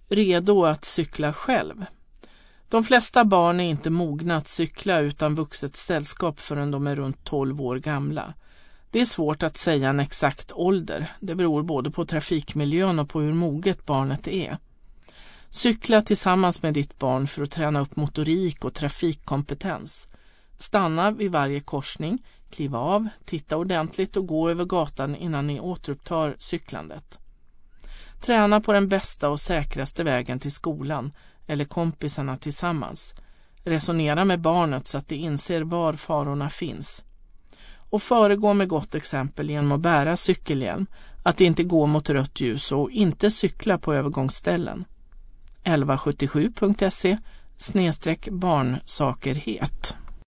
Redo att cykla själv. De flesta barn är inte mogna att cykla utan vuxet sällskap förrän de är runt 12 år gamla. Det är svårt att säga en exakt ålder. Det beror både på trafikmiljön och på hur moget barnet är. Cykla tillsammans med ditt barn för att träna upp motorik och trafikkompetens. Stanna vid varje korsning, kliva av, titta ordentligt och gå över gatan innan ni återupptar cyklandet. Träna på den bästa och säkraste vägen till skolan eller kompisarna tillsammans. Resonera med barnet så att det inser var farorna finns. Och föregå med gott exempel genom att bära cykelhjälm, att inte gå mot rött ljus och inte cykla på övergångsställen. 1177.se/barnsakerhet